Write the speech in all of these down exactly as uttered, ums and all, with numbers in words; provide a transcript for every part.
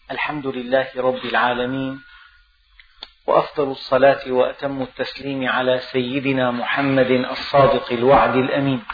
الحمد لله رب العالمين، وأفضل الصلاة وأتم التسليم على سيدنا محمد الصادق الوعد الأمين.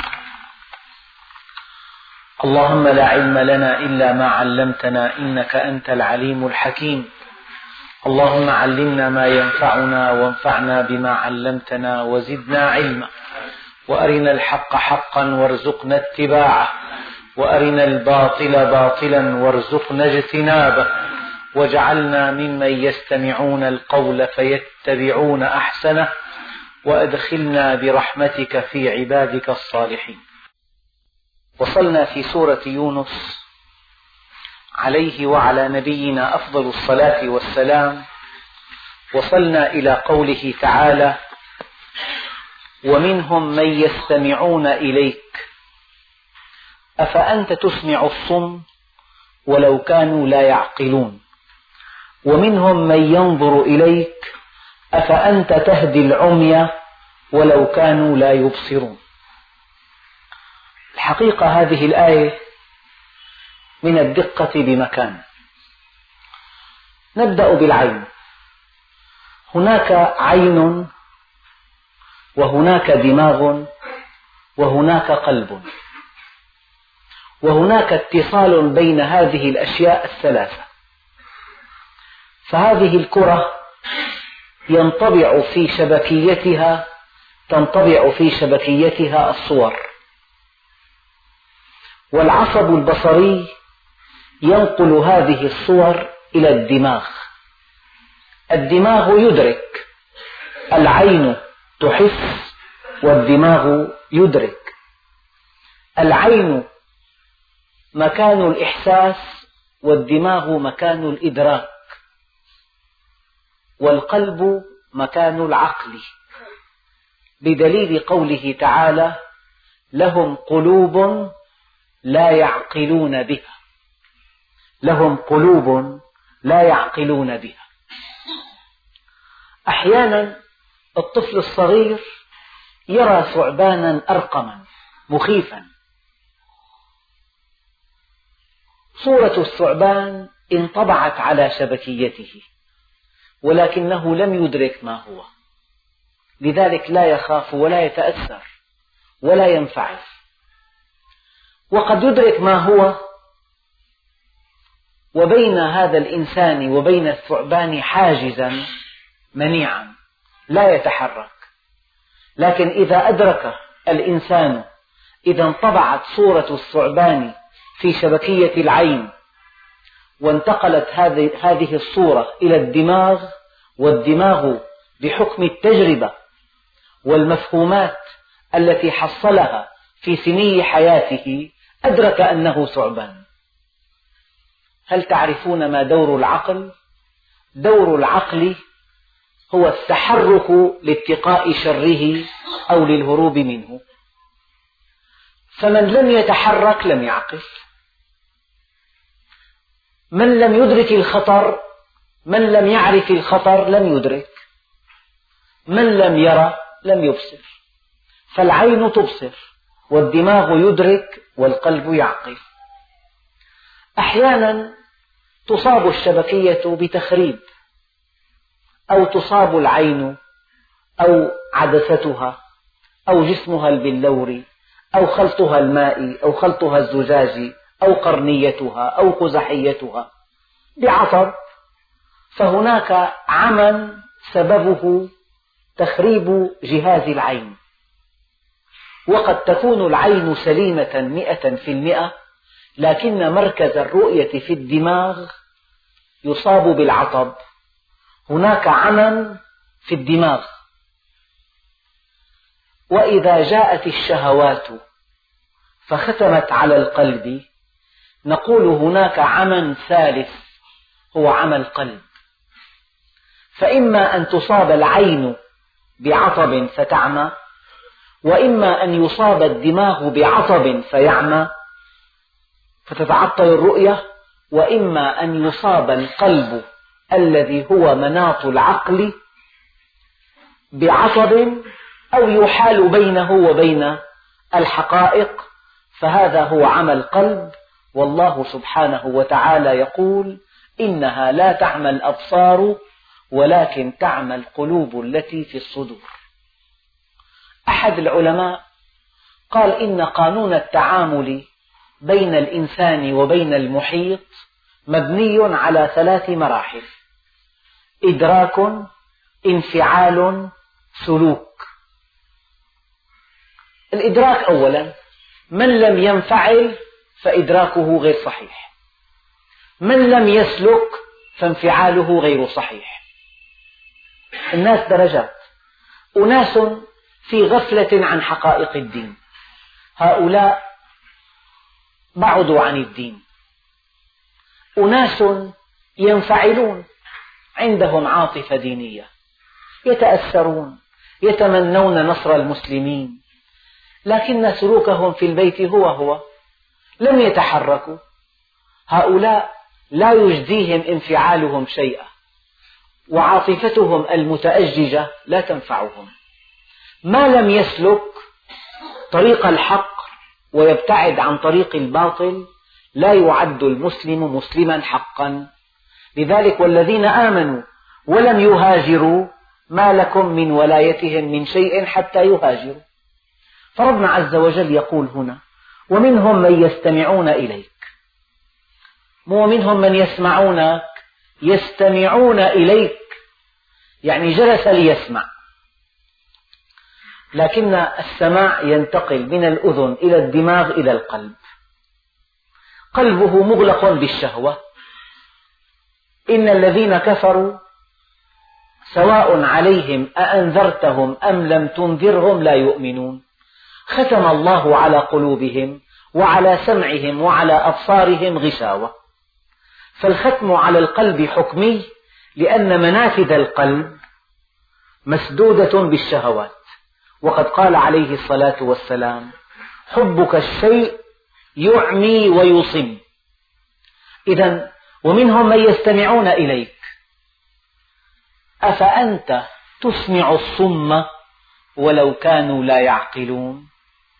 اللهم لا علم لنا إلا ما علمتنا إنك أنت العليم الحكيم. اللهم علمنا ما ينفعنا وانفعنا بما علمتنا وزدنا علما، وأرنا الحق حقا وارزقنا اتباعه، وأرنا الباطل باطلا وارزقنا اجتنابه، واجعلنا ممن يستمعون القول فيتبعون أحسنه، وأدخلنا برحمتك في عبادك الصالحين. وصلنا في سورة يونس عليه وعلى نبينا أفضل الصلاة والسلام، وصلنا إلى قوله تعالى: ومنهم من يستمعون إليك أفأنت تسمع الصم ولو كانوا لا يعقلون، ومنهم من ينظر إليك أفأنت تهدي العمي ولو كانوا لا يبصرون. الحقيقة هذه الآية من الدقة بمكان. نبدأ بالعين. هناك عين، وهناك دماغ، وهناك قلب، وهناك اتصال بين هذه الأشياء الثلاثة. فهذه الكرة ينطبع في شبكيتها تنطبع في شبكيتها الصور، والعصب البصري ينقل هذه الصور إلى الدماغ. الدماغ يدرك، العين تحس والدماغ يدرك. العين مكان الإحساس والدماغ مكان الإدراك، والقلب مكان العقل، بدليل قوله تعالى: لهم قلوب لا يعقلون بها. لهم قلوب لا يعقلون بها. أحيانا الطفل الصغير يرى ثعبانا أرقما مخيفا، صورة الثعبان انطبعت على شبكيته، ولكنه لم يدرك ما هو، لذلك لا يخاف ولا يتأثر ولا ينفعل. وقد يدرك ما هو، وبين هذا الإنسان وبين الثعبان حاجزا منيعا لا يتحرك. لكن إذا أدرك الإنسان، إذا انطبعت صورة الثعبان في شبكية العين، وانتقلت هذه الصورة إلى الدماغ، والدماغ بحكم التجربة والمفهومات التي حصلها في سني حياته أدرك أنه ثعبان. هل تعرفون ما دور العقل؟ دور العقل هو التحرك لاتقاء شره أو للهروب منه. فمن لم يتحرك لم يعقل. من لم يدرك الخطر، من لم يعرف الخطر لم يدرك. من لم يرى لم يبصر. فالعين تبصر، والدماغ يدرك، والقلب يعقل. أحيانا تصاب الشبكية بتخريب، أو تصاب العين، أو عدستها، أو جسمها البلوري، أو خلطها المائي، أو خلطها الزجاجي، أو قرنيتها، أو قزحيتها بعصب، فهناك عمى سببه تخريب جهاز العين. وقد تكون العين سليمة مئة في المئة، لكن مركز الرؤية في الدماغ يصاب بالعصب. هناك عمى في الدماغ. وإذا جاءت الشهوات فختمت على القلب، نقول هناك عمى ثالث هو عمى القلب. فإما أن تصاب العين بعصب فتعمى، وإما أن يصاب الدماغ بعصب فيعمى فتتعطل الرؤية، وإما أن يصاب القلب الذي هو مناط العقل بعصب، أو يحال بينه وبين الحقائق، فهذا هو عمى القلب. والله سبحانه وتعالى يقول: إنها لا تعمى الأبصار ولكن تعمى القلوب التي في الصدور. أحد العلماء قال إن قانون التعامل بين الإنسان وبين المحيط مبني على ثلاث مراحل: إدراك، انفعال، سلوك. الإدراك أولا، من لم ينفعل فإدراكه غير صحيح، من لم يسلك فانفعاله غير صحيح. الناس درجات، أناس في غفلة عن حقائق الدين، هؤلاء بعدوا عن الدين. أناس ينفعلون، عندهم عاطفة دينية، يتأثرون، يتمنون نصر المسلمين، لكن سلوكهم في البيت هو هو، لم يتحركوا. هؤلاء لا يجديهم انفعالهم شيئا، وعاطفتهم المتأججة لا تنفعهم. ما لم يسلك طريق الحق ويبتعد عن طريق الباطل لا يعد المسلم مسلما حقا. لذلك والذين آمنوا ولم يهاجروا ما لكم من ولايتهم من شيء حتى يهاجروا. فربنا عز وجل يقول هنا: ومنهم من يستمعون إليك، مو منهم من يسمعونك، يستمعون إليك، يعني جلس ليسمع. لكن السماع ينتقل من الأذن إلى الدماغ إلى القلب. قلبه مغلق بالشهوة. إن الذين كفروا سواء عليهم أأنذرتهم أم لم تنذرهم لا يؤمنون. ختم الله على قلوبهم وعلى سمعهم وعلى أبصارهم غشاوة. فالختم على القلب حكمي، لأن منافذ القلب مسدودة بالشهوات. وقد قال عليه الصلاة والسلام: حبك الشيء يعمي ويصم. إذن ومنهم من يستمعون إليك، أفأنت تسمع الصم ولو كانوا لا يعقلون؟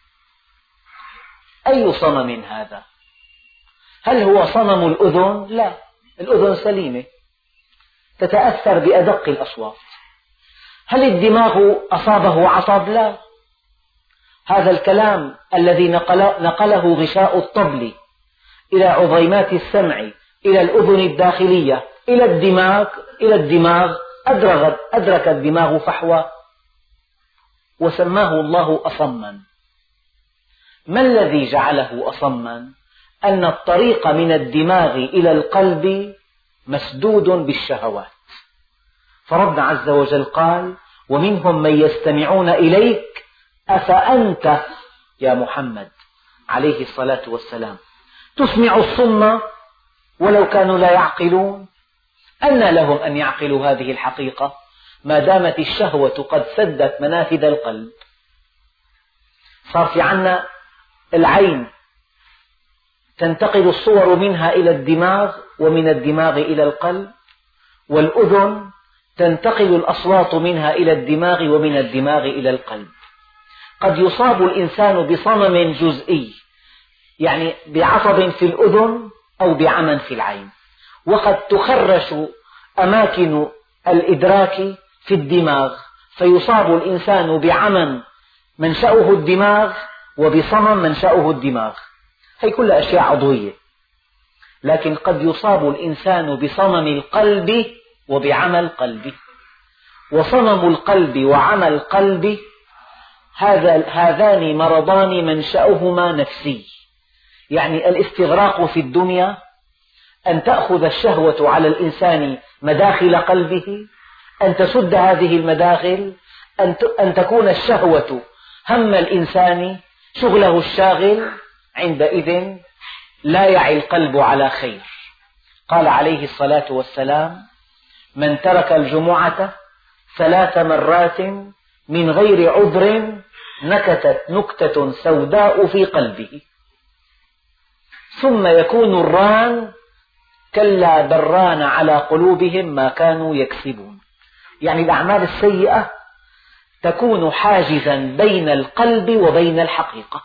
أي صنم هذا؟ هل هو صنم الأذن؟ لا، الأذن سليمة تتأثر بأدق الأصوات. هل الدماغ أصابه عصب؟ لا. هذا الكلام الذي نقله غشاء الطبل إلى عظيمات السمع إلى الأذن الداخلية إلى الدماغ إلى الدماغ أدرك أدرك الدماغ فحوى وسماه الله أصما. ما الذي جعله أصما؟ أن الطريق من الدماغ إلى القلب مسدود بالشهوات. فربنا عز وجل قال: ومنهم من يستمعون إليك أفأنت يا محمد عليه الصلاة والسلام تسمع الصم ولو كانوا لا يعقلون؟ أنى لهم أن يعقلوا هذه الحقيقة ما دامت الشهوة قد سدت منافذ القلب. صار في عنا العين تنتقل الصور منها إلى الدماغ ومن الدماغ إلى القلب، والأذن تنتقل الأصوات منها إلى الدماغ ومن الدماغ إلى القلب. قد يصاب الإنسان بصمم جزئي، يعني بعصب في الأذن أو بعمى في العين، وقد تخرش أماكن الإدراك في الدماغ، فيصاب الإنسان بعمى منشأه الدماغ وبصمم منشأه الدماغ. هي كلها أشياء عضوية. لكن قد يصاب الإنسان بصمم القلب وبعمى القلب. وصمم القلب وعمى القلب هذان مرضان منشأهما نفسي، يعني الاستغراق في الدنيا، أن تأخذ الشهوة على الإنسان مداخل قلبه، أن تسد هذه المداخل، أن تكون الشهوة هم الإنسان شغله الشاغل. عندئذ لا يعي القلب على خير. قال عليه الصلاة والسلام: من ترك الجمعة ثلاث مرات من غير عذر نكتت نكتة سوداء في قلبه ثم يكون الران كلا بران على قلوبهم ما كانوا يكسبون. يعني الأعمال السيئة تكون حاجزا بين القلب وبين الحقيقة.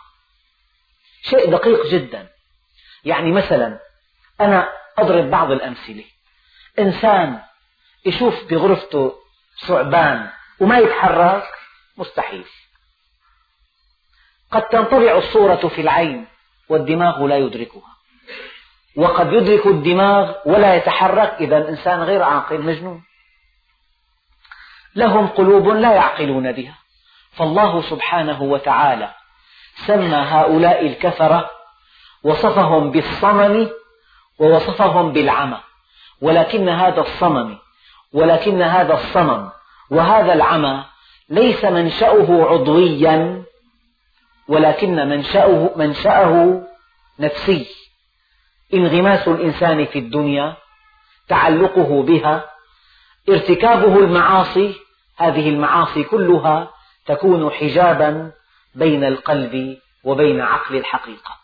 شيء دقيق جدا. يعني مثلا أنا أضرب بعض الأمثلة. إنسان يشوف بغرفته ثعبان وما يتحرك مستحيل. قد تنطبع الصورة في العين والدماغ لا يدركها، وقد يدرك الدماغ ولا يتحرك، إذا إنسان غير عاقل مجنون. لهم قلوب لا يعقلون بها. فالله سبحانه وتعالى سمى هؤلاء الكفرة، وصفهم بالصمم ووصفهم بالعمى، ولكن هذا الصمم ولكن هذا الصمم وهذا العمى ليس منشأه عضويا، ولكن منشأه, منشأه نفسي. انغماس الإنسان في الدنيا، تعلقه بها، ارتكابه المعاصي، هذه المعاصي كلها تكون حجابا بين القلب وبين عقل الحقيقة.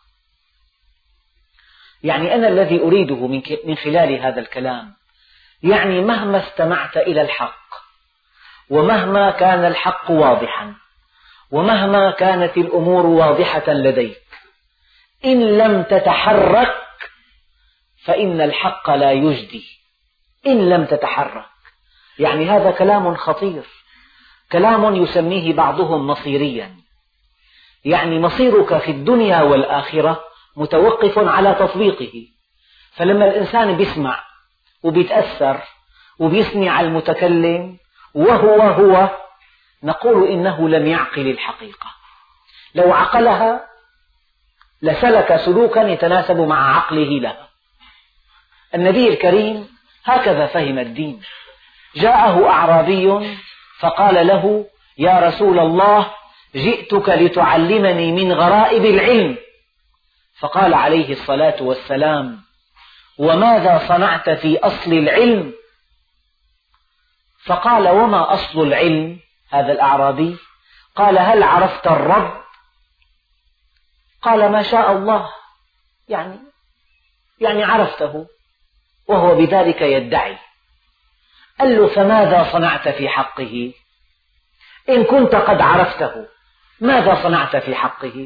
يعني أنا الذي أريده من خلال هذا الكلام، يعني مهما استمعت إلى الحق، ومهما كان الحق واضحا، ومهما كانت الأمور واضحة لديك، إن لم تتحرك فإن الحق لا يجدي. إن لم تتحرك، يعني هذا كلام خطير، كلام يسميه بعضهم مصيريا، يعني مصيرك في الدنيا والآخرة متوقف على تطبيقه. فلما الإنسان بيسمع وبيتأثر وبيثني على المتكلم وهو هو، نقول إنه لم يعقل الحقيقة. لو عقلها لسلك سلوكا يتناسب مع عقله لها. النبي الكريم هكذا فهم الدين. جاءه أعرابي فقال له: يا رسول الله، جئتك لتعلمني من غرائب العلم. فقال عليه الصلاة والسلام: وماذا صنعت في أصل العلم؟ فقال: وما أصل العلم؟ هذا الأعرابي قال: هل عرفت الرب؟ قال: ما شاء الله، يعني يعني عرفته، وهو بذلك يدعي. قال له: فماذا صنعت في حقه؟ إن كنت قد عرفته ماذا صنعت في حقه؟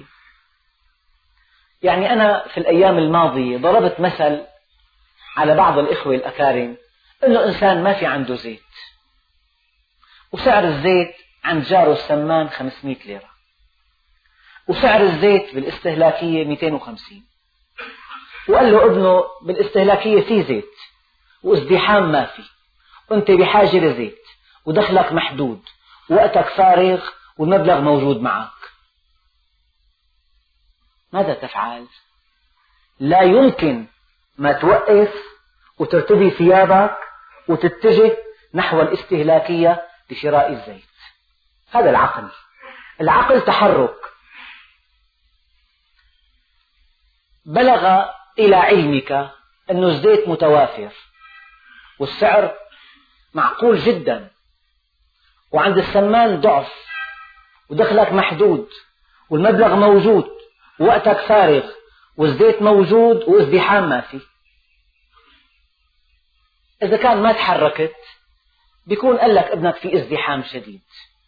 يعني أنا في الأيام الماضية ضربت مثل على بعض الإخوة الأكارم، إنه إنسان ما في عنده زيت، وسعر الزيت عند جاره السمان خمسمئة ليرة، وسعر الزيت بالاستهلاكية مئتين وخمسين، وقال له ابنه بالاستهلاكية في زيت وازدحام ما في، وأنت بحاجة لزيت ودخلك محدود ووقتك فارغ والمبلغ موجود معك، ماذا تفعل؟ لا يمكن ما توقف وترتدي ثيابك وتتجه نحو الاستهلاكية لشراء الزيت. هذا العقل. العقل تحرك. بلغ إلى علمك أن الزيت متوافر والسعر معقول جدا، وعند السمان ضعف ودخلك محدود والمبلغ موجود ووقتك فارغ والزيت موجود وازدحام ما في. إذا كان ما تحركت بيكون قال لك ابنك في ازدحام شديد،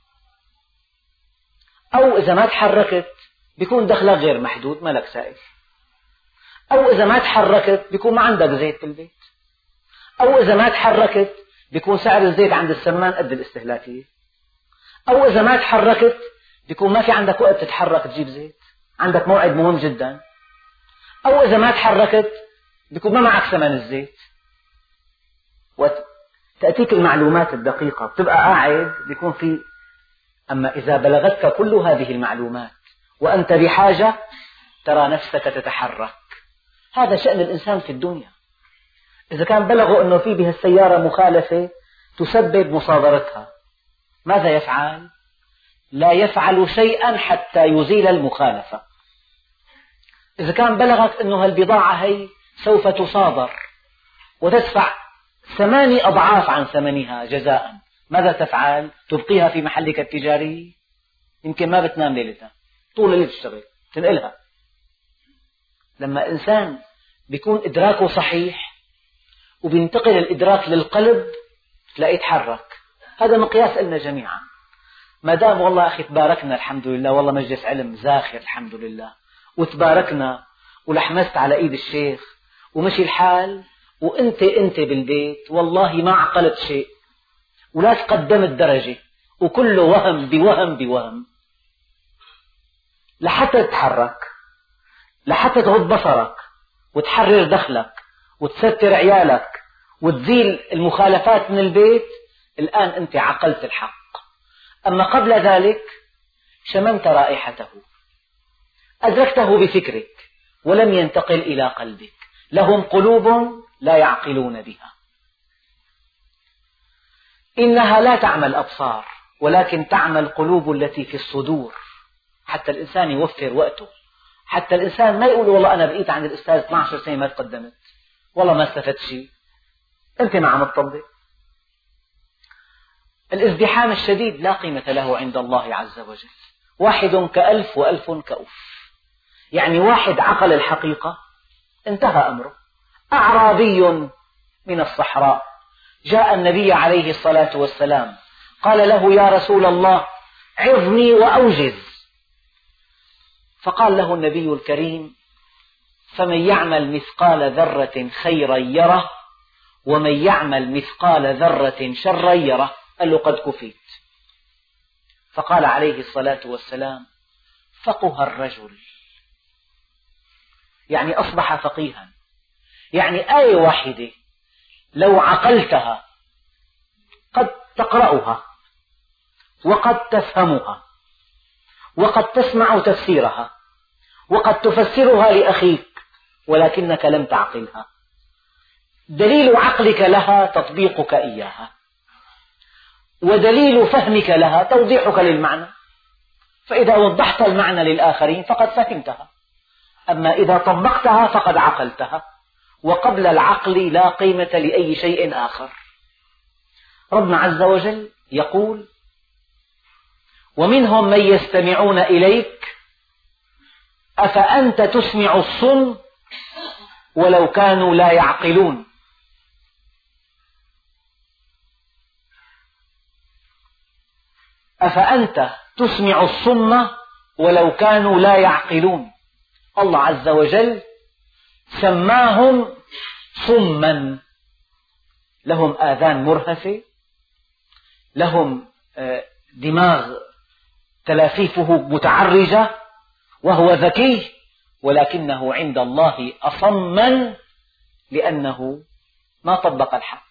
أو إذا ما تحركت بيكون دخلك غير محدود ما لك سائل، أو إذا ما تحركت بيكون ما عندك زيت في البيت، أو إذا ما تحركت بيكون سعر الزيت عند السمان قد الاستهلاكية، أو إذا ما تحركت بيكون ما في عندك وقت تتحرك تجيب زيت، عندك موعد مهم جدا، أو إذا ما تحركت بيكون ما معك ثمن الزيت. وتأتيك المعلومات الدقيقة بتبقى قاعد بيكون في. أما إذا بلغتك كل هذه المعلومات وأنت بحاجة ترى نفسك تتحرك. هذا شأن الإنسان في الدنيا. إذا كان بلغوا أنه في بها السيارة مخالفة تسبب مصادرتها، ماذا يفعل؟ لا يفعل شيئا حتى يزيل المخالفة. إذا كان بلغك أنه البضاعة هي سوف تصادر وتدفع ثماني أضعاف عن ثمنها جزاء، ماذا تفعل؟ تبقيها في محلك التجاري، يمكن ما بتنام ليلتها، طول الليل تشتغل تنقلها. لما إنسان بيكون إدراكه صحيح وبينتقل الإدراك للقلب تلاقيه يتحرك. هذا مقياس لنا جميعا. ما دام والله أخي تباركنا الحمد لله، والله مجلس علم زاخر الحمد لله، وتباركنا ولحمست على إيد الشيخ ومشي الحال وأنت أنت بالبيت والله ما عقلت شيء ولا تقدمت درجة، وكله وهم بوهم بوهم، لحتى تتحرك، لحتى تغض بصرك وتحرر دخلك وتستر عيالك وتزيل المخالفات من البيت. الآن أنت عقلت الحق. أما قبل ذلك شممت رائحته، أدركته بفكرك ولم ينتقل إلى قلبك. لهم قلوب لا يعقلون بها. إنها لا تعمى الأبصار ولكن تعمى القلوب التي في الصدور. حتى الإنسان يوفر وقته، حتى الإنسان ما يقول والله أنا بقيت عند الأستاذ اثني عشر سنة ما تقدمت، والله ما استفدت شيء، أنت ما عم تطبق. الازدحام الشديد لا قيمة له عند الله عز وجل. واحد كألف وألف كأف، يعني واحد عقل الحقيقة انتهى أمره. أعرابي من الصحراء جاء النبي عليه الصلاة والسلام قال له يا رسول الله عظني وأوجز. فقال له النبي الكريم فمن يعمل مثقال ذرة خيرا يره ومن يعمل مثقال ذرة شرا يره. قال له قد كفيت. فقال عليه الصلاة والسلام فقه الرجل، يعني أصبح فقيها. يعني آية واحدة لو عقلتها قد تقرأها وقد تفهمها وقد تسمع تفسيرها وقد تفسرها لأخيك ولكنك لم تعقلها. دليل عقلك لها تطبيقك إياها، ودليل فهمك لها توضيحك للمعنى. فإذا وضحت المعنى للآخرين فقد فهمتها، أما إذا طبقتها فقد عقلتها، وقبل العقل لا قيمة لأي شيء آخر. ربنا عز وجل يقول ومنهم من يستمعون إليك أفأنت تسمع الصم ولو كانوا لا يعقلون. أفأنت تسمع الصم ولو كانوا لا يعقلون. الله عز وجل سماهم صما، لهم آذان مرهفة، لهم دماغ تلافيفه متعرجة، وهو ذكي، ولكنه عند الله أصما لأنه ما طبق الحق.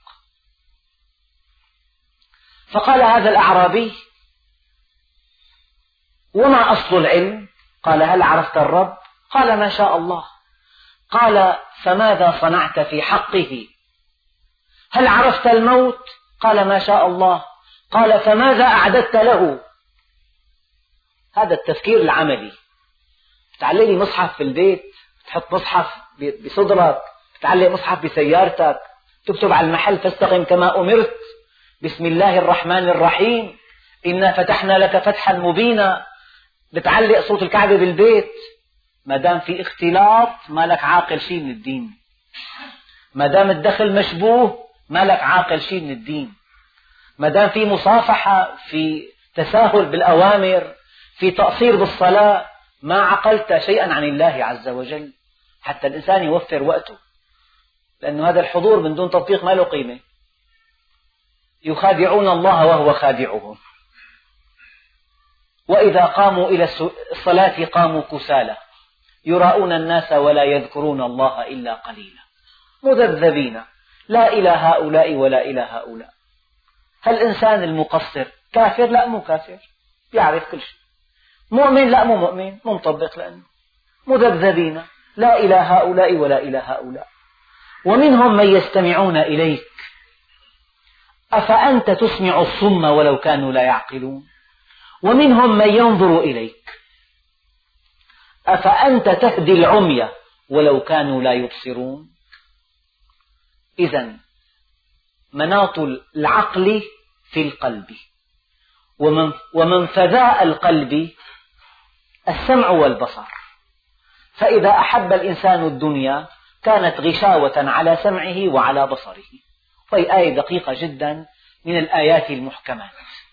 فقال هذا الأعرابي وما أصل العلم؟ قال هل عرفت الرب؟ قال ما شاء الله. قال فماذا صنعت في حقه؟ هل عرفت الموت؟ قال ما شاء الله. قال فماذا أعددت له؟ هذا التفكير العملي. تعلق مصحف في البيت، تحط مصحف بصدرك، تعلق مصحف بسيارتك، تكتب على المحل فاستقم كما أمرت، بسم الله الرحمن الرحيم، إنا فتحنا لك فتحا مبينا، بتعلق صوت الكعبة بالبيت. ما دام في اختلاط ما لك عاقل شيء من الدين، ما دام الدخل مشبوه ما لك عاقل شيء من الدين، ما دام في مصافحة، في تساهل بالأوامر، في تقصير بالصلاة، ما عقلت شيئا عن الله عز وجل. حتى الإنسان يوفر وقته، لأن هذا الحضور من دون تطبيق ما له قيمة. يخادعون الله وهو خادعهم، وإذا قاموا إلى الصلاة قاموا كسالى يراءون الناس ولا يذكرون الله إلا قليلا مذبذبين لا إلى هؤلاء ولا إلى هؤلاء. هالإنسان المقصر كافر؟ لا مو كافر، يعرف كل شيء. مؤمن؟ لا مو مؤمن، مو مطبق، لأنه مذبذبين لا إلى هؤلاء ولا إلى هؤلاء. ومنهم من يستمعون إليك أفأنت تسمع الصم ولو كانوا لا يعقلون. ومنهم من ينظر إليك أفأنت تهدي العمي ولو كانوا لا يبصرون. إذن مناط العقل في القلب، ومنفذاء القلب السمع والبصر. فإذا أحب الإنسان الدنيا كانت غشاوة على سمعه وعلى بصره. وهي آية دقيقة جدا من الآيات المحكمات.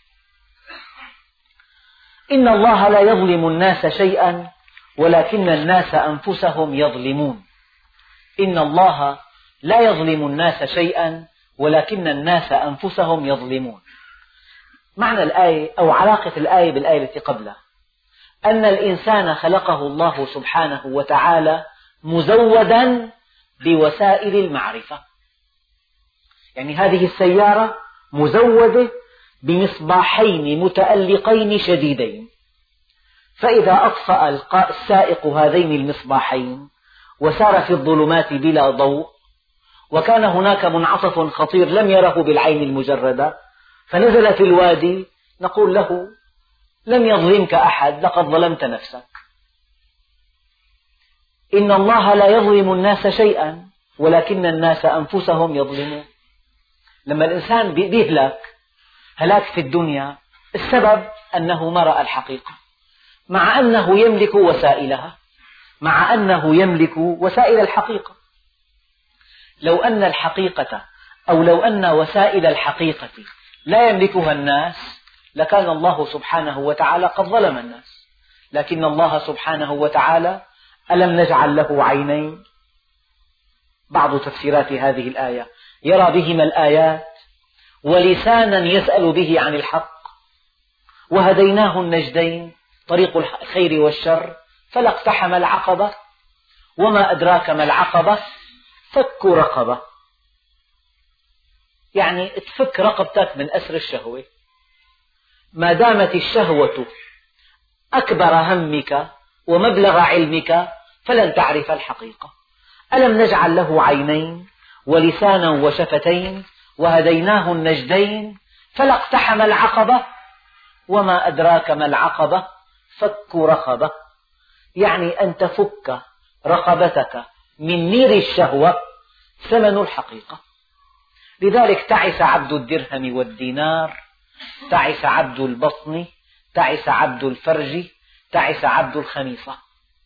إن الله لا يظلم الناس شيئا ولكن الناس أنفسهم يظلمون. إن الله لا يظلم الناس شيئا ولكن الناس أنفسهم يظلمون. معنى الآية أو علاقة الآية بالآية التي قبلها أن الإنسان خلقه الله سبحانه وتعالى مزودا بوسائل المعرفة. يعني هذه السيارة مزودة بمصباحين متألقين شديدين، فإذا أطفأ السائق هذين المصباحين وسار في الظلمات بلا ضوء، وكان هناك منعطف خطير لم يره بالعين المجردة فنزل في الوادي، نقول له لم يظلمك أحد، لقد ظلمت نفسك. إن الله لا يظلم الناس شيئا ولكن الناس أنفسهم يظلمون. لما الإنسان بيهلك هلاك في الدنيا السبب أنه ما رأى الحقيقة، مع أنه يملك وسائلها، مع أنه يملك وسائل الحقيقة. لو أن الحقيقة أو لو أن وسائل الحقيقة لا يملكها الناس لكان الله سبحانه وتعالى قد ظلم الناس. لكن الله سبحانه وتعالى ألم نجعل له عينين؟ بعض تفسيرات هذه الآية يرى بهما الآيات، ولسانا يسأل به عن الحق، وهديناه النجدين طريق الخير والشر، فلا اقتحم العقبة وما أدراك ما العقبة فك رقبة. يعني تفك رقبتك من أسر الشهوة. ما دامت الشهوة أكبر همك ومبلغ علمك فلن تعرف الحقيقة. ألم نجعل له عينين ولسانا وشفتين وهديناه النجدين فلا اقتحم العقبة وما أدراك ما العقبة فك رقبة. يعني أن تفك رقبتك من نير الشهوة ثمن الحقيقة. لذلك تعس عبد الدرهم والدينار، تعس عبد البطن، تعس عبد الفرج، تعس عبد الخميصة.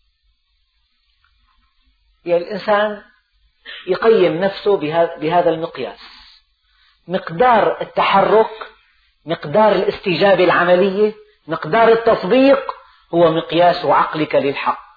يعني الإنسان يقيم نفسه بهذا المقياس، مقدار التحرك، مقدار الاستجابة العملية، مقدار التطبيق هو مقياس عقلك للحق.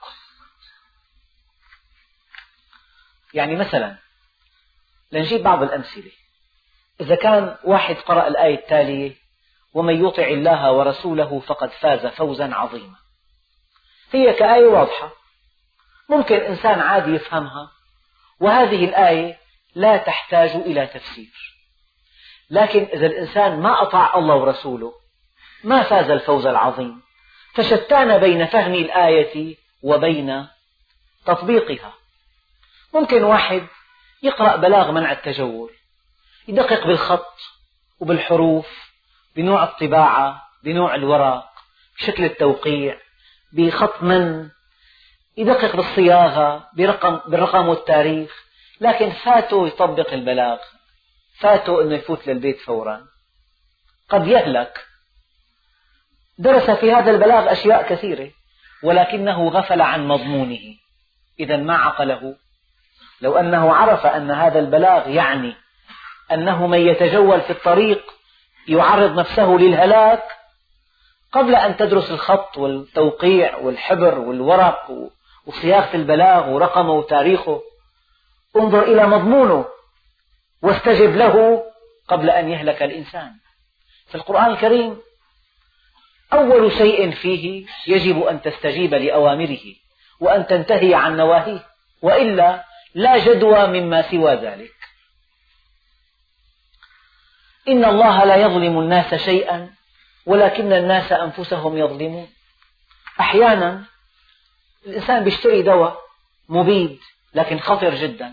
يعني مثلا لنجيب بعض الأمثلة. إذا كان واحد قرأ الآية التالية ومن يطع الله ورسوله فقد فاز فوزا عظيما، هي كآية واضحة ممكن إنسان عادي يفهمها، وهذه الآية لا تحتاج إلى تفسير. لكن إذا الإنسان ما أطاع الله ورسوله ما فاز الفوز العظيم. فشتان بين فهم الآية وبين تطبيقها. ممكن واحد يقرأ بلاغ منع التجول، يدقق بالخط وبالحروف، بنوع الطباعة، بنوع الورق، بشكل التوقيع، بخط من، يدقق بالصياغة، برقم بالرقم والتاريخ، لكن فاته يطبق البلاغ، فاته أنه يفوت للبيت فورا، قد يهلك. درس في هذا البلاغ أشياء كثيرة ولكنه غفل عن مضمونه، إذا ما عقله. لو أنه عرف أن هذا البلاغ يعني أنه من يتجول في الطريق يعرض نفسه للهلاك، قبل أن تدرس الخط والتوقيع والحبر والورق وصياغة البلاغ ورقمه وتاريخه، انظر إلى مضمونه واستجب له قبل أن يهلك الإنسان. في القرآن الكريم أول شيء فيه يجب أن تستجيب لأوامره وأن تنتهي عن نواهيه، وإلا لا جدوى مما سوى ذلك. إن الله لا يظلم الناس شيئا ولكن الناس أنفسهم يظلمون. أحيانا الإنسان بيشتري دواء مبيد لكن خطر جدا،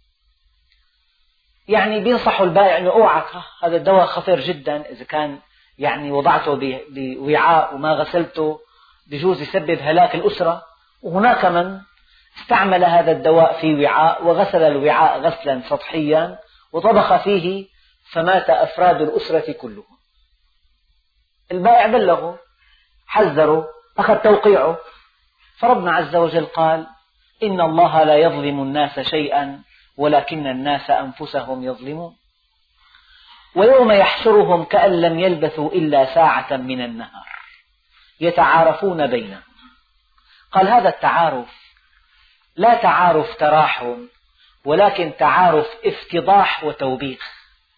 يعني بينصح البائع أنه اوعك، هذا الدواء خطير جدا، إذا كان يعني وضعته بوعاء وما غسلته بجوز يسبب هلاك الأسرة. وهناك من استعمل هذا الدواء في وعاء وغسل الوعاء غسلا سطحيا وطبخ فيه فمات أفراد الأسرة كلهم. البائع بلغه، حذره، أخذ توقيعه. فربنا عز وجل قال إن الله لا يظلم الناس شيئا ولكن الناس أنفسهم يظلمون. ويوم يحشرهم كأن لم يلبثوا إلا ساعة من النهار يتعارفون بينهم. قال هذا التعارف لا تعارف تراحم ولكن تعارف افتضاح وتوبيخ.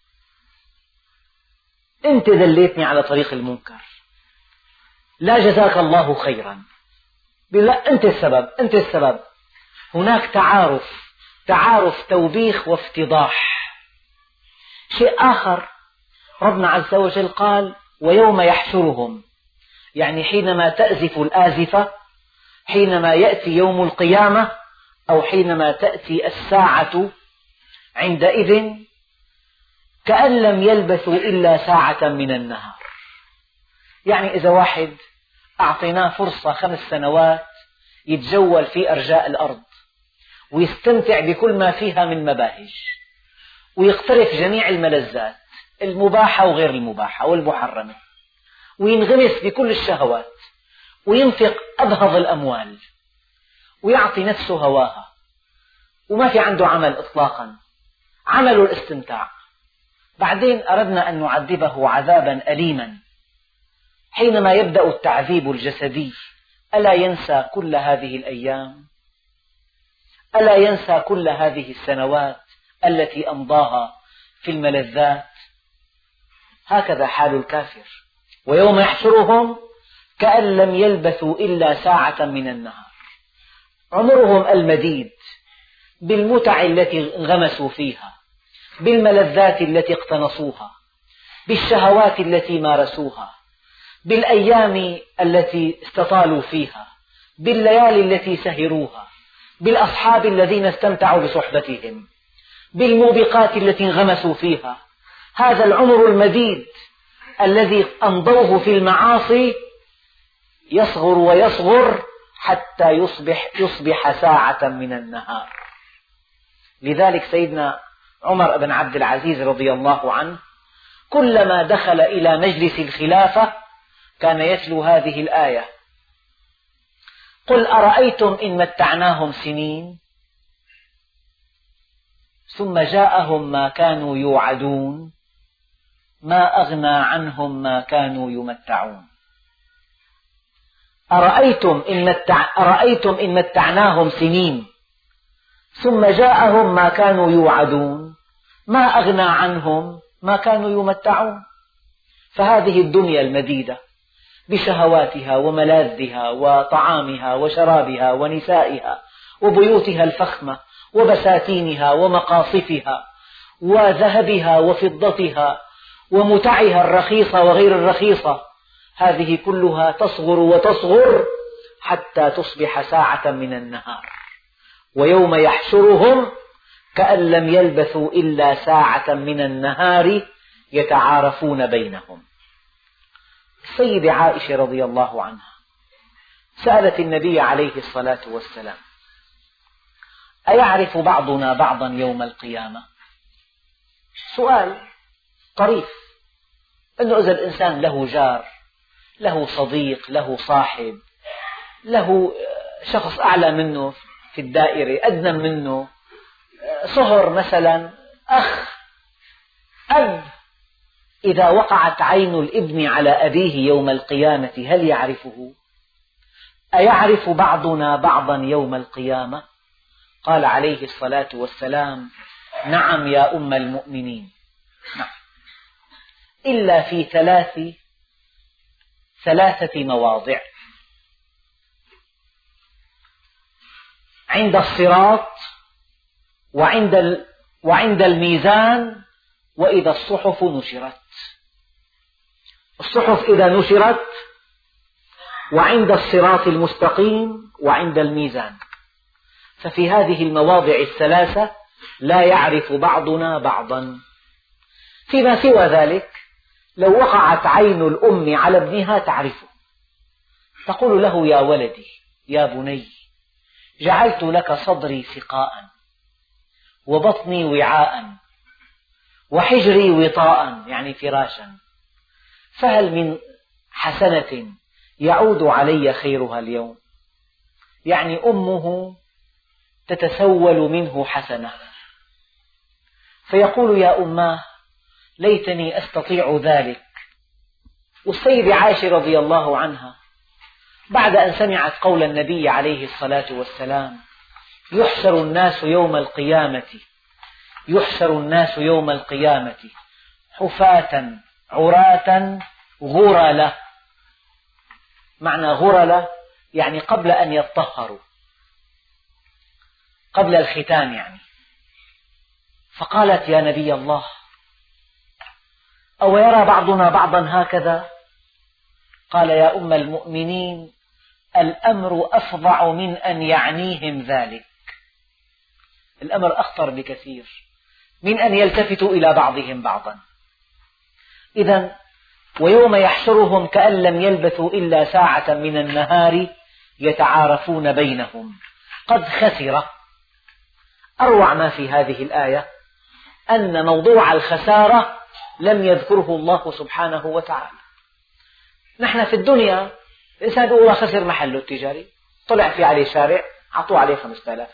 أنت دليتني على طريق المنكر، لا جزاك الله خيرا، لا أنت السبب أنت السبب. هناك تعارف تعارف توبيخ وافتضاح. شيء آخر، ربنا عز وجل قال ويوم يحشرهم، يعني حينما تأزف الآزفة، حينما يأتي يوم القيامة، أو حينما تأتي الساعة، عندئذ كأن لم يلبثوا إلا ساعة من النهار. يعني إذا واحد أعطيناه فرصة خمس سنوات يتجول في أرجاء الأرض ويستمتع بكل ما فيها من مباهج، ويقترف جميع الملذات المباحة وغير المباحة والمحرمة، وينغمس بكل الشهوات، وينفق أبهض الأموال، ويعطي نفسه هواها، وما في عنده عمل إطلاقا، عمله الاستمتاع. بعدين أردنا أن نعذبه عذابا أليما حينما يبدأ التعذيب الجسدي، ألا ينسى كل هذه الأيام؟ ألا ينسى كل هذه السنوات التي أمضاها في الملذات؟ هكذا حال الكافر. ويوم يحشرهم كأن لم يلبثوا إلا ساعة من النهار، عمرهم المديد بالمتع التي انغمسوا فيها، بالملذات التي اقتنصوها، بالشهوات التي مارسوها، بالأيام التي استطالوا فيها، بالليالي التي سهروها، بالأصحاب الذين استمتعوا بصحبتهم، بالموبقات التي انغمسوا فيها. هذا العمر المديد الذي أمضوه في المعاصي يصغر ويصغر حتى يصبح, يصبح ساعة من النهار. لذلك سيدنا عمر بن عبد العزيز رضي الله عنه كلما دخل إلى مجلس الخلافة كان يتلو هذه الآية: قل أرأيتم إن متعناهم سنين ثم جاءهم ما كانوا يوعدون ما أغنى عنهم ما كانوا يمتعون. أرأيتم إن, متع... أرأيتم إن متعناهم سنين ثم جاءهم ما كانوا يوعدون ما أغنى عنهم ما كانوا يمتعون. فهذه الدنيا المديدة بشهواتها وملاذها وطعامها وشرابها ونسائها وبيوتها الفخمة وبساتينها ومقاصفها وذهبها وفضتها ومتعها الرخيصة وغير الرخيصة، هذه كلها تصغر وتصغر حتى تصبح ساعة من النهار. ويوم يحشرهم كأن لم يلبثوا إلا ساعة من النهار يتعارفون بينهم. السيدة عائشة رضي الله عنها سألت النبي عليه الصلاة والسلام: أيعرف بعضنا بعضا يوم القيامة؟ سؤال طريف، أنه إذا الإنسان له جار، له صديق، له صاحب، له شخص أعلى منه في الدائرة، أدنى منه، صهر مثلا، أخ، أب، إذا وقعت عين الابن على أبيه يوم القيامة هل يعرفه؟ أيعرف بعضنا بعضا يوم القيامة؟ قال عليه الصلاة والسلام: نعم يا أم المؤمنين، نعم، إلا في ثلاث ثلاثة مواضع: عند الصراط، وعند ال... وعند الميزان، وإذا الصحف نشرت. الصحف إذا نشرت، وعند الصراط المستقيم، وعند الميزان. ففي هذه المواضع الثلاثة لا يعرف بعضنا بعضا. فيما سوى ذلك لو وقعت عين الأم على ابنها تعرفه، تقول له: يا ولدي، يا بني، جعلت لك صدري سقاء، وبطني وعاء، وحجري وطاء، يعني فراشا، فهل من حسنة يعود علي خيرها اليوم؟ يعني أمه تتسول منه حسنة، فيقول: يا أماه، ليتني أستطيع ذلك. والسيدة عائشة رضي الله عنها بعد أن سمعت قول النبي عليه الصلاة والسلام يحشر الناس يوم القيامة يحشر الناس يوم القيامة حفاة عراة غرلا. معنى غرلا يعني قبل أن يطهروا، قبل الختان يعني. فقالت: يا نبي الله، أو يرى بعضنا بعضا هكذا؟ قال: يا أم المؤمنين، الأمر أفظع من أن يعنيهم ذلك. الأمر أخطر بكثير من أن يلتفتوا إلى بعضهم بعضا. إذن ويوم يحشرهم كأن لم يلبثوا إلا ساعة من النهار يتعارفون بينهم قد خسر. أروع ما في هذه الآية أن موضوع الخسارة لم يذكره الله سبحانه وتعالى. نحن في الدنيا الإنسان يقول الله خسر محله التجاري، طلع في عليه شارع عطوه عليه خمسة آلاف،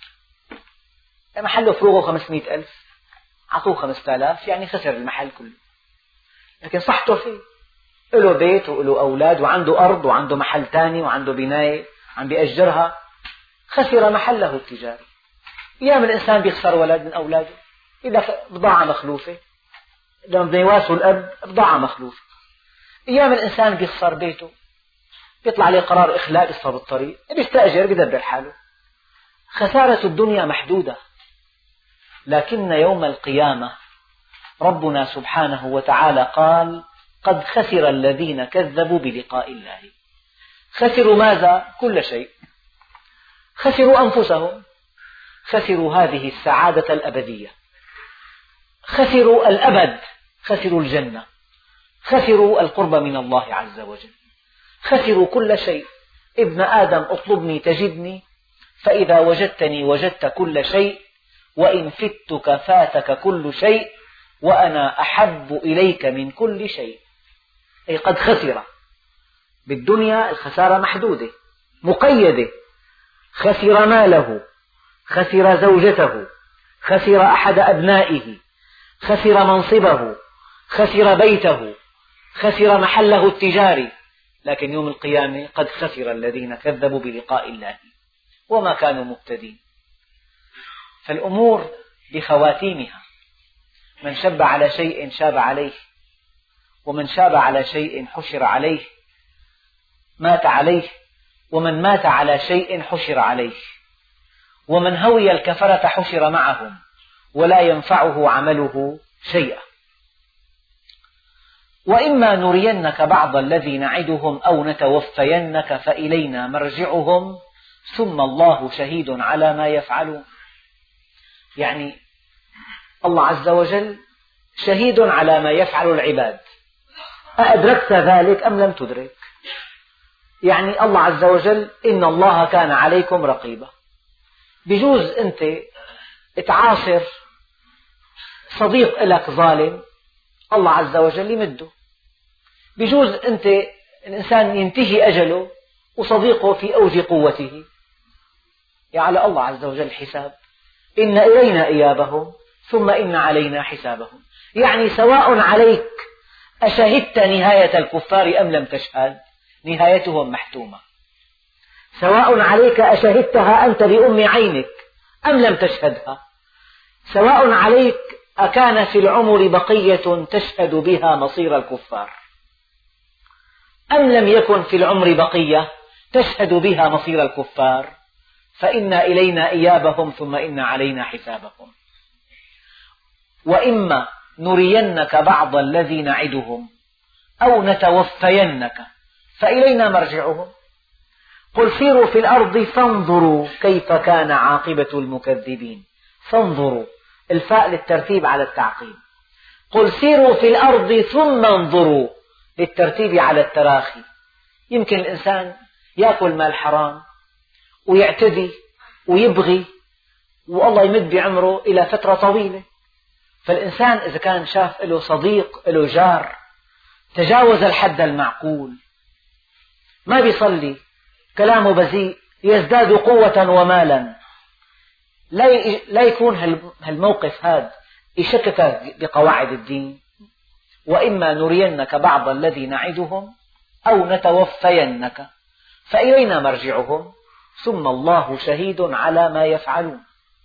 محله فروغه خمسمائة ألف عطوه خمسة آلاف، يعني خسر المحل كله. لكن صحته فيه، له بيت وله أولاد وعنده أرض وعنده محل ثاني وعنده بناية عم بيأجرها، خسر محله التجاري. أيام الإنسان بيخسر ولد من أولاده، إذا بضاعة مخلوفة، لما بده يواسوا الأب بضاعة مخلوفة. أيام الإنسان بيخسر بيته، بيطلع عليه قرار إخلاء، بيصفى بالطريق، بيستأجر، بيدبر حاله. خسارة الدنيا محدودة، لكن يوم القيامة ربنا سبحانه وتعالى قال: قد خسر الذين كذبوا بلقاء الله. خسروا ماذا؟ كل شيء. خسروا أنفسهم، خسروا هذه السعادة الأبدية، خسروا الأبد، خسروا الجنة، خسروا القرب من الله عز وجل، خسروا كل شيء. ابن آدم اطلبني تجدني، فإذا وجدتني وجدت كل شيء، وإن فتك فاتك كل شيء، وأنا أحب إليك من كل شيء. أي قد خسر. بالدنيا الخسارة محدودة مقيدة، خسر ماله، خسر زوجته، خسر أحد أبنائه، خسر منصبه، خسر بيته، خسر محله التجاري. لكن يوم القيامة قد خسر الذين كذبوا بلقاء الله وما كانوا مهتدين. فالأمور بخواتيمها، من شب على شيء شاب عليه، ومن شاب على شيء حشر عليه، مات عليه، ومن مات على شيء حشر عليه، ومن هوي الكفرة حشر معهم، ولا ينفعه عمله شيئا. وإما نرينك بعض الذي نعدهم أو نتوفينك فإلينا مرجعهم ثم الله شهيد على ما يفعلون. يعني الله عز وجل شهيد على ما يفعل العباد، أأدركت ذلك أم لم تدرك؟ يعني الله عز وجل: إن الله كان عليكم رقيبا. بجوز أنت تعاصر صديق لك ظالم، الله عز وجل يمده. بجوز أنت الإنسان ينتهي أجله وصديقه في أوج قوته، يعني على الله عز وجل حساب. إن إلينا إيابهم ثم إن علينا حسابهم. يعني سواء عليك أشهدت نهاية الكفار أم لم تشهد، نهايتهم محتومة. سواء عليك أشهدتها أنت بأم عينك أم لم تشهدها. سواء عليك أكان في العمر بقية تشهد بها مصير الكفار أم لم يكن في العمر بقية تشهد بها مصير الكفار، فإن إلينا إيابهم ثم إن علينا حسابهم. وإما نرينك بعض الذي نعدهم أو نتوفينك فإلينا مرجعهم. قل سيروا في الأرض فانظروا كيف كان عاقبة المكذبين. فانظروا، الفاء للترتيب على التعقيب. قل سيروا في الأرض ثم انظروا للترتيب على التراخي. يمكن الإنسان يأكل مال حرام ويعتدي ويبغي والله يمد بعمره إلى فترة طويلة. فالإنسان إذا كان شاف له صديق له جار تجاوز الحد المعقول، ما بيصلي، كلامه بذيء، يزداد قوة ومالا، لا يكون هالموقف هذا يشكك بقواعد الدين. وإما نرينك بعض الذي نعدهم أو نتوفينك فإلينا مرجعهم ثم الله شهيد على ما يفعلون.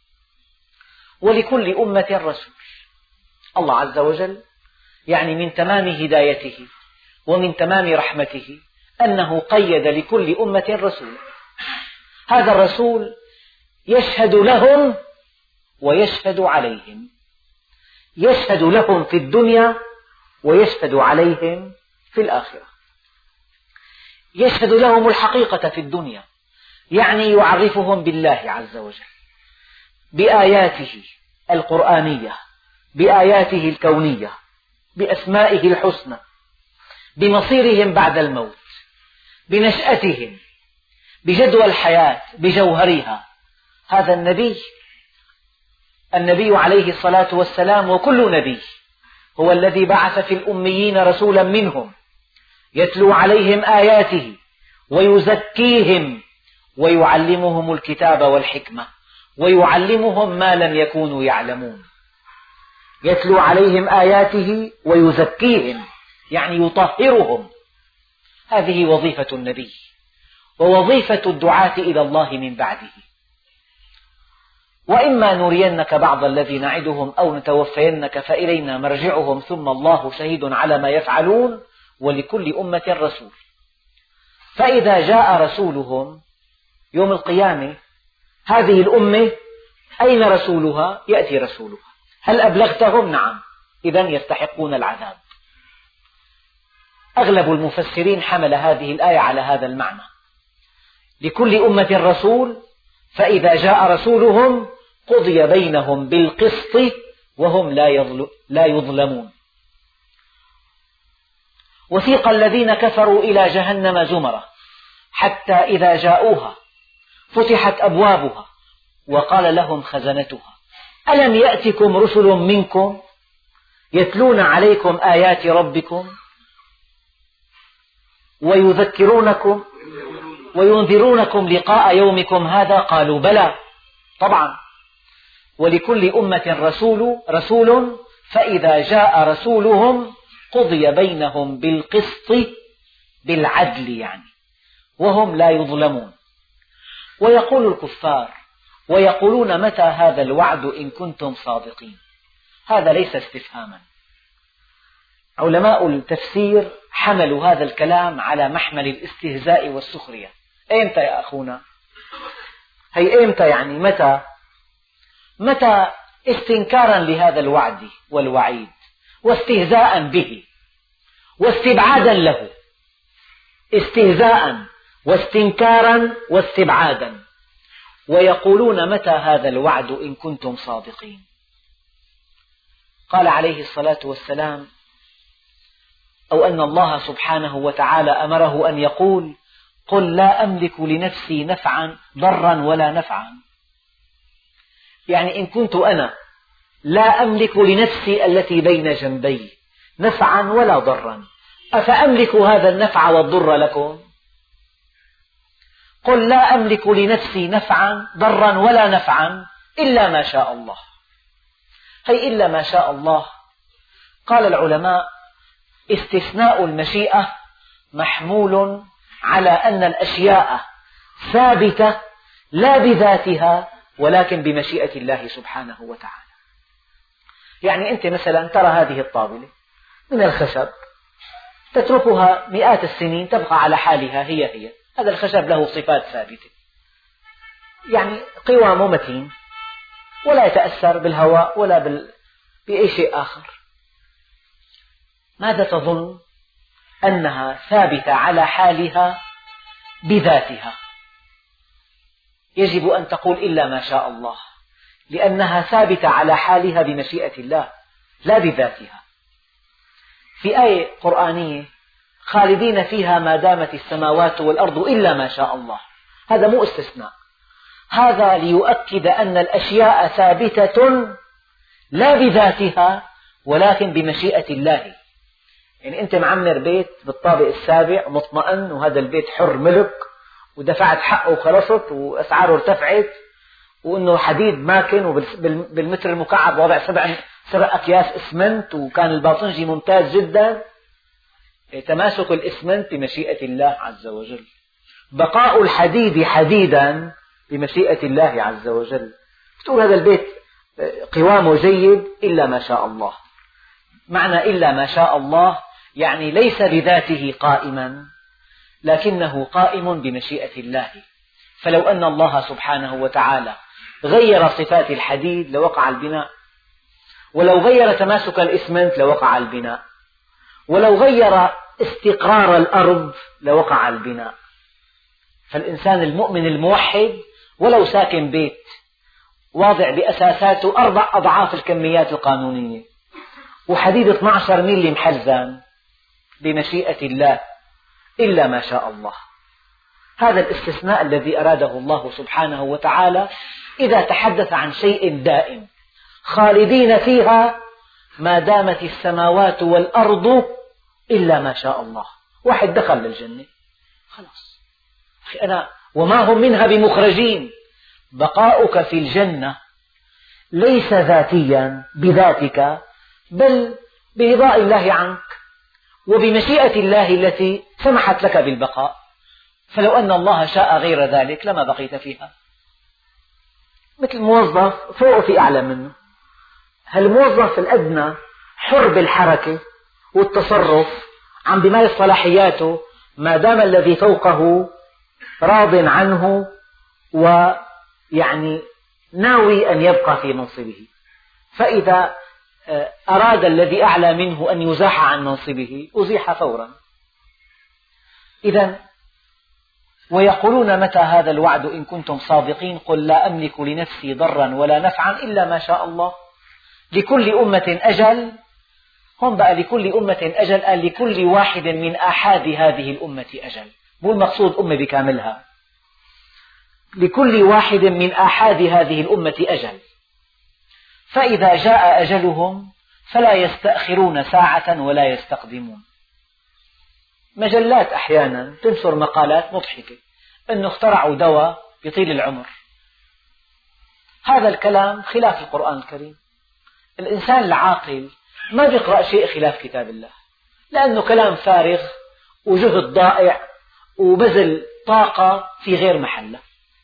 ولكل أمة رسول. الله عز وجل يعني من تمام هدايته ومن تمام رحمته أنه قيد لكل أمة رسول. هذا الرسول يشهد لهم ويشهد عليهم، يشهد لهم في الدنيا ويشهد عليهم في الآخرة. يشهد لهم الحقيقة في الدنيا، يعني يعرفهم بالله عز وجل بآياته القرآنية، بآياته الكونية، بأسمائه الحسنى، بمصيرهم بعد الموت، بنشأتهم، بجدوى الحياة، بجوهرها. هذا النبي النبي عليه الصلاة والسلام، وكل نبي هو الذي بعث في الأميين رسولا منهم يتلو عليهم آياته ويزكيهم ويعلمهم الكتاب والحكمة ويعلمهم ما لم يكونوا يعلمون. يتلو عليهم آياته ويزكيهم يعني يطهرهم. هذه وظيفة النبي ووظيفة الدعاة إلى الله من بعده. وإما نرينك بعض الذي نعدهم أو نتوفينك فإلينا مرجعهم ثم الله شهيد على ما يفعلون ولكل أمة رسول. فإذا جاء رسولهم يوم القيامة، هذه الأمة أين رسولها؟ يأتي رسولها. هل أبلغتهم؟ نعم، إذن يستحقون العذاب. أغلب المفسرين حمل هذه الآية على هذا المعنى، لكل أمة رسول، فإذا جاء رسولهم قضي بينهم بالقسط وهم لا يظلمون. وسيق الذين كفروا إلى جهنم زمرا حتى إذا جاءوها فتحت أبوابها وقال لهم خزنتها ألم يأتكم رسل منكم يتلون عليكم آيات ربكم ويذكرونكم وينذرونكم لقاء يومكم هذا؟ قالوا بلى طبعا. ولكل أمة رسول رسول فإذا جاء رسولهم قضي بينهم بالقسط، بالعدل يعني، وهم لا يظلمون. ويقول الكفار ويقولون متى هذا الوعد إن كنتم صادقين. هذا ليس استفهاما. علماء التفسير حملوا هذا الكلام على محمل الاستهزاء والسخرية. أيمتى يا أخونا؟ هي أيمتى يعني متى؟ متى استنكارا لهذا الوعد والوعيد واستهزاء به واستبعادا له، استهزاء واستنكارا واستبعادا. ويقولون متى هذا الوعد إن كنتم صادقين. قال عليه الصلاة والسلام أو أن الله سبحانه وتعالى أمره أن يقول قل لا أملك لنفسي نفعا ضرا ولا نفعا. يعني إن كنت أنا لا أملك لنفسي التي بين جنبي نفعا ولا ضرا، أفأملك هذا النفع والضر لكم؟ قل لا أملك لنفسي نفعا ضرا ولا نفعا إلا ما شاء الله. هي إلا ما شاء الله. قال العلماء استثناء المشيئة محمول على أن الأشياء ثابتة لا بذاتها ولكن بمشيئة الله سبحانه وتعالى. يعني أنت مثلا ترى هذه الطاولة من الخشب تتركها مئات السنين تبقى على حالها هي هي. هذا الخشب له صفات ثابتة، يعني قوامه متين ولا يتأثر بالهواء ولا بال... بأي شيء آخر. ماذا تظن؟ أنها ثابتة على حالها بذاتها. يجب أن تقول إلا ما شاء الله، لأنها ثابتة على حالها بمشيئة الله لا بذاتها. في آية قرآنية خالدين فيها ما دامت السماوات والأرض إلا ما شاء الله. هذا مو استثناء، هذا ليؤكد أن الأشياء ثابتة لا بذاتها ولكن بمشيئة الله. يعني أنت معمر بيت بالطابق السابع مطمئن وهذا البيت حر ملك ودفعت حقه وخلصت وأسعاره ارتفعت وأنه حديد ماكن وبالمتر المكعب وضع سبع سبع أكياس إسمنت وكان الباطنجي ممتاز جدا. تماسك الإسمنت بمشيئة الله عز وجل، بقاء الحديد حديدا بمشيئة الله عز وجل. تقول هذا البيت قوامه جيد إلا ما شاء الله. معنى إلا ما شاء الله يعني ليس بذاته قائما، لكنه قائم بمشيئة الله. فلو أن الله سبحانه وتعالى غير صفات الحديد لوقع البناء، ولو غير تماسك الإسمنت لوقع البناء، ولو غير استقرار الأرض لوقع البناء. فالإنسان المؤمن الموحد ولو ساكن بيت واضع بأساساته أربع أضعاف الكميات القانونية وحديد اثني عشر ميلي محزان بمشيئة الله إلا ما شاء الله. هذا الاستثناء الذي أراده الله سبحانه وتعالى إذا تحدث عن شيء دائم خالدين فيها ما دامت السماوات والأرض إلا ما شاء الله. واحد دخل للجنة خلاص، أنا وما هم منها بمخرجين. بقاؤك في الجنة ليس ذاتيا بذاتك، بل برضاء الله عنك وبمشيئة الله التي سمحت لك بالبقاء. فلو أن الله شاء غير ذلك لما بقيت فيها. مثل موظف فوق في أعلى منه، هالموظف الأدنى حر بالحركة والتصرف عم بمارس صلاحياته ما دام الذي فوقه راض عنه ويعني ناوي أن يبقى في منصبه. فإذا أراد الذي أعلى منه أن يزاح عن منصبه أزيح فورا. إذن ويقولون متى هذا الوعد إن كنتم صادقين قل لا أملك لنفسي ضرا ولا نفعا إلا ما شاء الله. لكل أمة أجل. هم بقى لكل أمة أجل قال لكل واحد من آحاد هذه الأمة أجل، مو المقصود أمة بكاملها. لكل واحد من آحاد هذه الأمة أجل، فإذا جاء أجلهم فلا يستأخرون ساعة ولا يستقدمون. مجلات أحيانا تنشر مقالات مضحكة أنه اخترعوا دواء يطيل العمر. هذا الكلام خلاف القرآن الكريم. الإنسان العاقل ما يقرأ شيء خلاف كتاب الله، لأنه كلام فارغ وجهد ضائع وبذل طاقة في غير محله.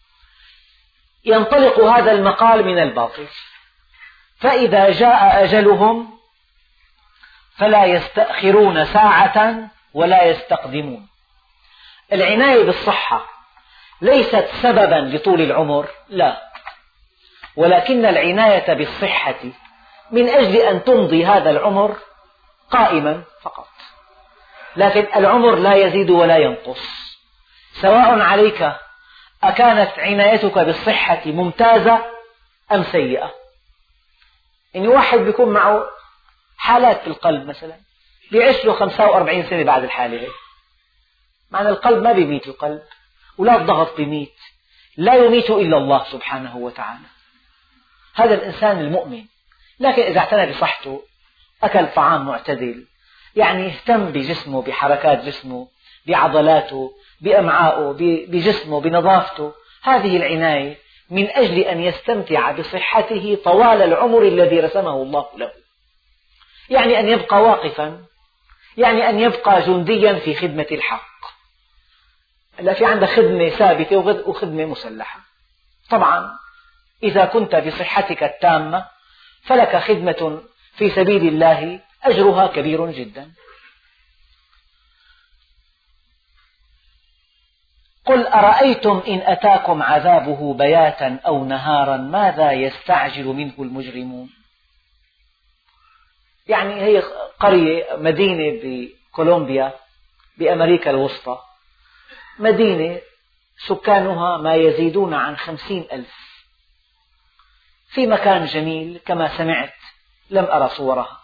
ينطلق هذا المقال من الباطل. فإذا جاء أجلهم فلا يستأخرون ساعة ولا يستقدمون. العناية بالصحة ليست سببا لطول العمر، لا، ولكن العناية بالصحة من أجل أن تمضي هذا العمر قائما فقط. لكن العمر لا يزيد ولا ينقص، سواء عليك أكانت عنايتك بالصحة ممتازة أم سيئة. يعني واحد بيكون معه حالات في القلب مثلا بيعيش له خمسة وأربعين سنة بعد الحالة هي، معنى القلب ما بيميت القلب، ولا الضغط بيميت، لا يميت إلا الله سبحانه وتعالى. هذا الإنسان المؤمن. لكن إذا اعتنى بصحته، أكل طعام معتدل، يعني اهتم بجسمه، بحركات جسمه، بعضلاته، بأمعائه، بجسمه، بنظافته، هذه العناية من أجل أن يستمتع بصحته طوال العمر الذي رسمه الله له. يعني أن يبقى واقفا، يعني أن يبقى جنديا في خدمة الحق. لا، في عندك خدمة ثابتة وخدمة مسلحة. طبعا إذا كنت بصحتك التامة فلك خدمة في سبيل الله أجرها كبير جدا. قل أرأيتم إن أتاكم عذابه بياتا أو نهارا ماذا يستعجل منه المجرمون. يعني هي قرية، مدينة بكولومبيا بأمريكا الوسطى، مدينة سكانها ما يزيدون عن خمسين ألف، في مكان جميل كما سمعت، لم أرى صورها.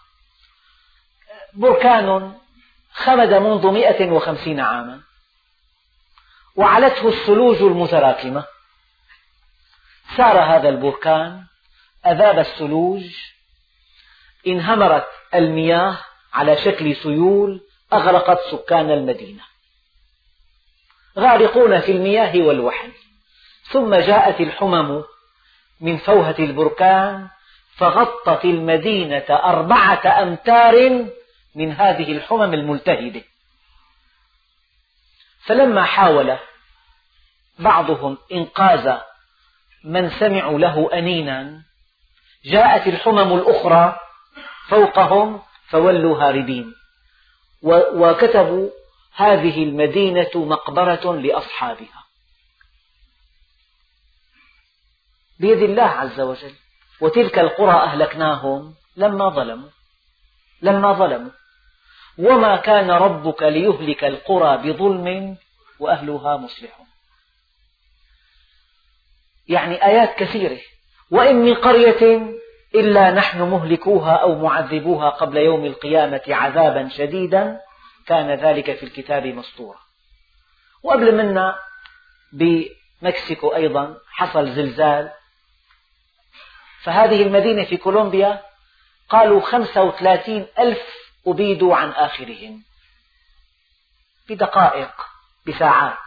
بركان خمد منذ مئة وخمسين عاما وعلته الثلوج المتراكمة. سار هذا البركان، أذاب الثلوج، انهمرت المياه على شكل سيول أغرقت سكان المدينة، غارقون في المياه والوحل. ثم جاءت الحمم من فوهة البركان فغطت المدينة أربعة أمتار من هذه الحمم الملتهبة. فلما حاول بعضهم إنقاذ من سمعوا له أنينا، جاءت الحمم الأخرى فوقهم فولوا هاربين، وكتبوا هذه المدينة مقبرة لأصحابها، بيد الله عز وجل. وتلك القرى أهلكناهم لما ظلموا لما ظلموا وما كان ربك ليهلك القرى بظلم وأهلها مصلحون. يعني آيات كثيرة. وإن من قرية إلا نحن مهلكوها أو معذبوها قبل يوم القيامة عذابا شديدا كان ذلك في الكتاب مسطورا. وقبل منا بمكسيكو أيضا حصل زلزال، فهذه المدينة في كولومبيا قالوا خمسة وثلاثين ألف أبيدوا عن آخرهم بدقائق بساعات.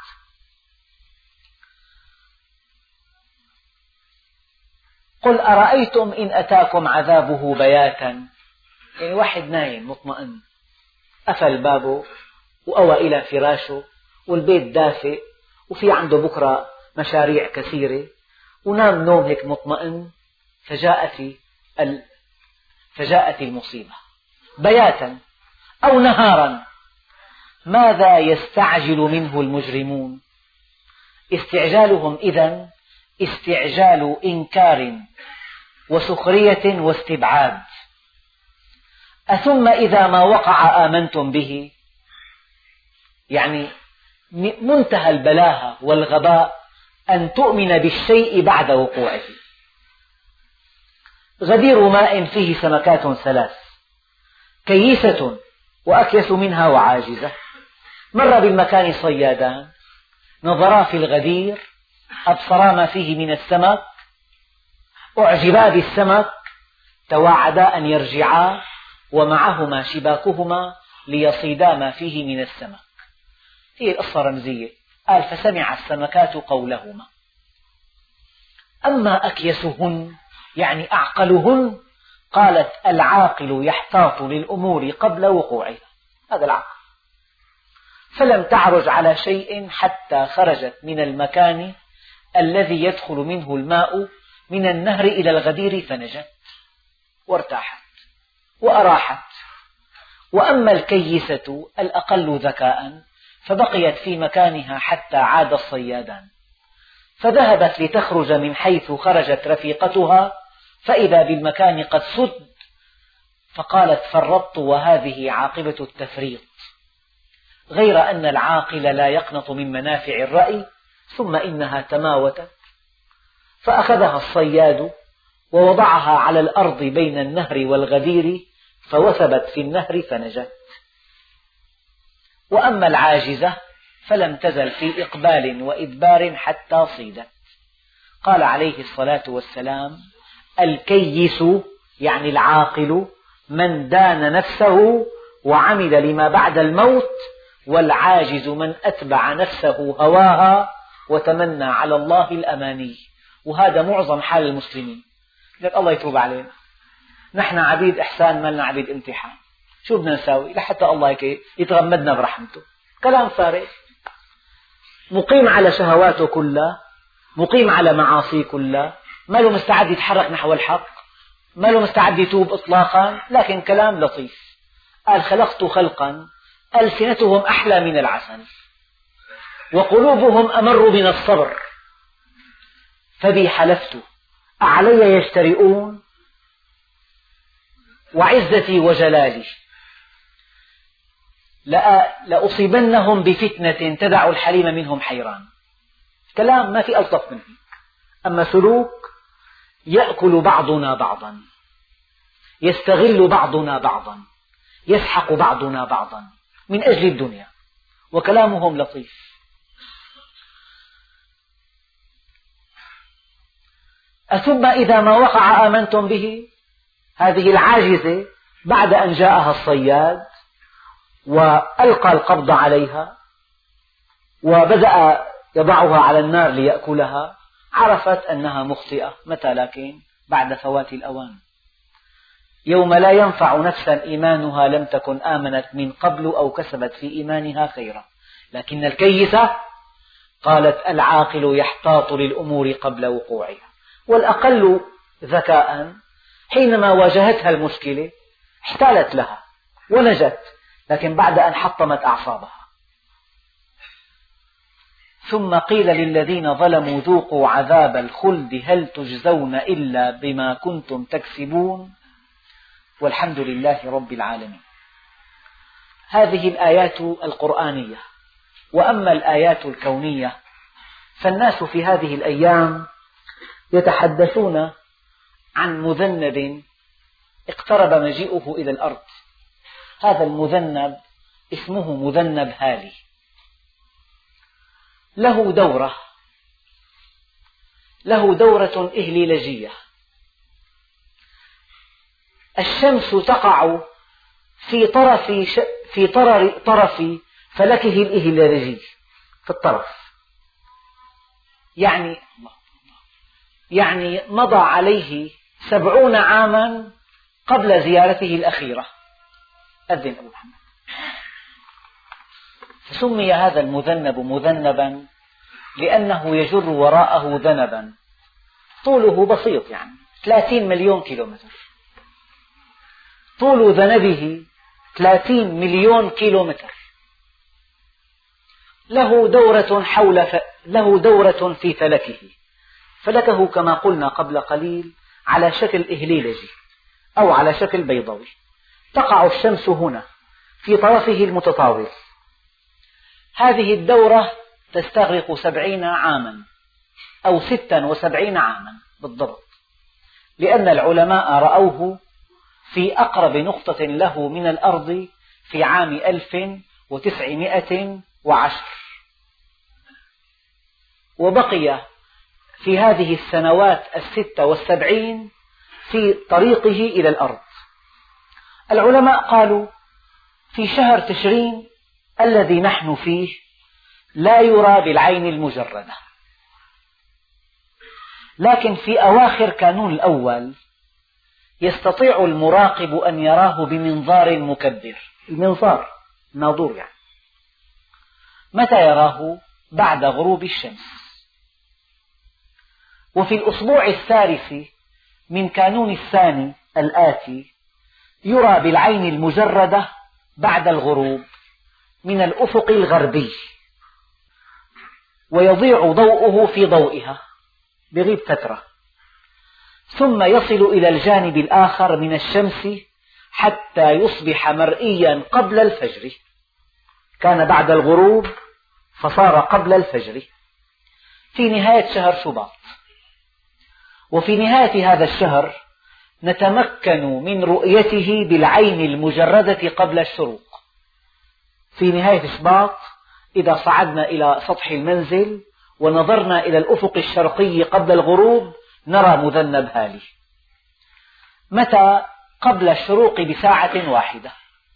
قل أرأيتم إن أتاكم عذابه بياتا، يعني واحد نايم مطمئن قفل بابه وأوى إلى فراشه والبيت دافئ وفي عنده بكرة مشاريع كثيرة ونام نوم هيك مطمئن، فجاءت ال... فجاءت المصيبة بياتا أو نهارا. ماذا يستعجل منه المجرمون؟ استعجالهم إذن استعجال إنكار وسخرية واستبعاد. أثم إذا ما وقع آمنتم به، يعني منتهى البلاهة والغباء أن تؤمن بالشيء بعد وقوعه. غدير ماء فيه سمكات ثلاث كيسة وأكيس منها وعاجزة. مر بالمكان صيادان نظرا في الغدير أبصرا ما فيه من السمك، أعجبا بالسمك، تواعدا أن يرجعا ومعهما شباكهما ليصيدا ما فيه من السمك. هي القصة رمزية. قال فسمع السمكات قولهما. أما أكيسهن يعني أعقلهن، قالت العاقل يحتاط للأمور قبل وقوعها، هذا العقل. فلم تعرج على شيء حتى خرجت من المكان الذي يدخل منه الماء من النهر إلى الغدير فنجت وارتاحت وأراحت. وأما الكيسة الأقل ذكاء فبقيت في مكانها حتى عاد الصيادان، فذهبت لتخرج من حيث خرجت رفيقتها فإذا بالمكان قد سد، فقالت فرطت وهذه عاقبة التفريط، غير أن العاقل لا يقنط من منافع الرأي. ثم إنها تماوتت فأخذها الصياد ووضعها على الأرض بين النهر والغدير فوثبت في النهر فنجت. وأما العاجزة فلم تزل في إقبال وإدبار حتى صيدت. قال عليه الصلاة والسلام الكيس يعني العاقل من دان نفسه وعمل لما بعد الموت، والعاجز من أتبع نفسه هواها وتمنى على الله الأماني. وهذا معظم حال المسلمين. قال الله يتوب علينا، نحن عبيد إحسان ما لنا عبيد امتحان، شو بدنا نساوي لحتى الله يتغمدنا برحمته؟ كلام فارغ. مقيم على شهواته كلها، مقيم على معاصيه كلها، ما له مستعد يتحرك نحو الحق، ما له مستعد يتوب إطلاقا، لكن كلام لطيف. قال خلقت خلقا ألسنتهم أحلى من العسل وقلوبهم أمر من الصبر، فبي حلفت أعلي يجترئون وعزتي وجلالي لأصيبنهم بفتنة تدع الحليم منهم حيران. كلام ما في ألطف منه. أما سلوك يأكل بعضنا بعضا، يستغل بعضنا بعضا، يسحق بعضنا بعضا من أجل الدنيا، وكلامهم لطيف. أثم إذا ما وقع آمنتم به، هذه العاجزة بعد أن جاءها الصياد وألقى القبض عليها وبدأ يضعها على النار ليأكلها، عرفت أنها مخطئة. متى؟ لكن بعد فوات الأوان. يوم لا ينفع نفسا إيمانها لم تكن آمنت من قبل أو كسبت في إيمانها خيرا. لكن الكيسة قالت العاقل يحتاط للأمور قبل وقوعها، والأقل ذكاء حينما واجهتها المشكلة احتالت لها ونجت، لكن بعد أن حطمت أعصابها. ثم قيل للذين ظلموا ذوقوا عذاب الخلد هل تجزون إلا بما كنتم تكسبون والحمد لله رب العالمين. هذه الآيات القرآنية. وأما الآيات الكونية فالناس في هذه الأيام يتحدثون عن مذنب اقترب مجيئه إلى الأرض. هذا المذنب اسمه مذنب هالي، له دورة له دورة إهليلجية. الشمس تقع في طرف في طرف فلكه الإهليلجي في الطرف، يعني يعني مضى عليه سبعون عاما قبل زيارته الأخيرة. أذن أبو محمد. فسمي هذا المذنب مذنبا لأنه يجر وراءه ذنبا طوله بسيط، يعني ثلاثين مليون كيلومتر. طول ذنبه ثلاثين مليون كيلومتر. له دورة حول ف... له دورة في فلكه. فلكه كما قلنا قبل قليل على شكل إهليلجي أو على شكل بيضاوي. تقع الشمس هنا في طرفه المتطاول. هذه الدورة تستغرق سبعين عاما أو ستا وسبعين عاما بالضبط، لأن العلماء رأوه في أقرب نقطة له من الأرض في عام ألف وتسعمائة وعشر، وبقي في هذه السنوات الست والسبعين في طريقه إلى الأرض. العلماء قالوا في شهر تشرين الذي نحن فيه لا يرى بالعين المجردة، لكن في أواخر كانون الأول يستطيع المراقب أن يراه بمنظار مكبر. المنظار ناظور يعني. متى يراه؟ بعد غروب الشمس. وفي الأسبوع الثالث من كانون الثاني الآتي يرى بالعين المجردة بعد الغروب من الأفق الغربي، ويضيع ضوءه في ضوئها بغيب فترة، ثم يصل إلى الجانب الآخر من الشمس حتى يصبح مرئيا قبل الفجر. كان بعد الغروب فصار قبل الفجر في نهاية شهر شباط. وفي نهاية هذا الشهر نتمكن من رؤيته بالعين المجردة قبل الشروق. في نهاية شباط إذا صعدنا إلى سطح المنزل ونظرنا إلى الأفق الشرقي قبل الغروب نرى مذنب هالي. متى؟ قبل الشروق بساعة واحدة.